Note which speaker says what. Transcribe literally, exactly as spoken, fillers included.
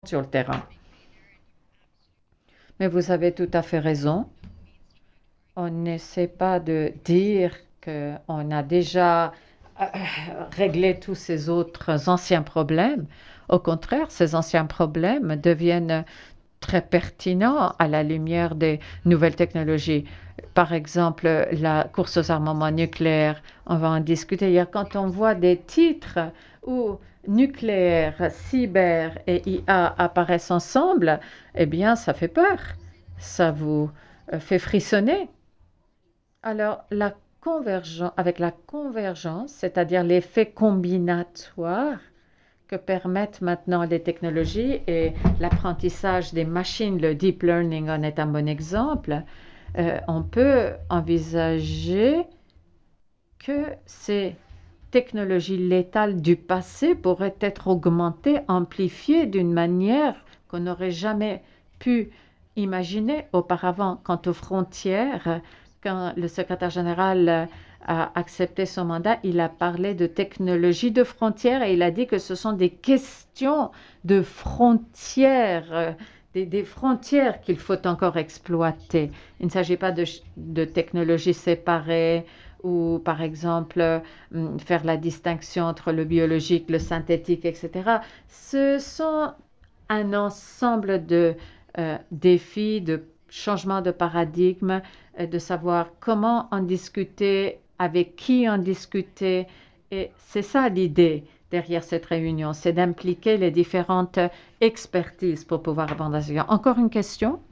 Speaker 1: sur le terrain. Mais vous avez tout à fait raison. On n'essaie pas de dire qu'on a déjà euh, réglé tous ces autres anciens problèmes. Au contraire, ces anciens problèmes deviennent très pertinents à la lumière des nouvelles technologies. Par exemple, la course aux armements nucléaires, on va en discuter. Hier, quand on voit des titres où nucléaire, cyber et I A apparaissent ensemble, eh bien, ça fait peur. Ça vous euh, fait frissonner. Alors, la convergence, avec la convergence, c'est-à-dire l'effet combinatoire que permettent maintenant les technologies et l'apprentissage des machines, le deep learning en est un bon exemple, euh, on peut envisager que ces technologies létales du passé pourraient être augmentées, amplifiées d'une manière qu'on n'aurait jamais pu imaginer auparavant. Quant aux frontières, quand le secrétaire général a accepté son mandat, il a parlé de technologie de frontières et il a dit que ce sont des questions de frontières, euh, des, des frontières qu'il faut encore exploiter. Il ne s'agit pas de, de technologies séparées ou, par exemple, hum, faire la distinction entre le biologique, le synthétique, et cetera. Ce sont un ensemble de euh, défis, de changements de paradigme, euh, de savoir comment en discuter, avec qui en discuter. Et c'est ça l'idée derrière cette réunion, c'est d'impliquer les différentes expertises pour pouvoir répondre à ces questions. Encore une question?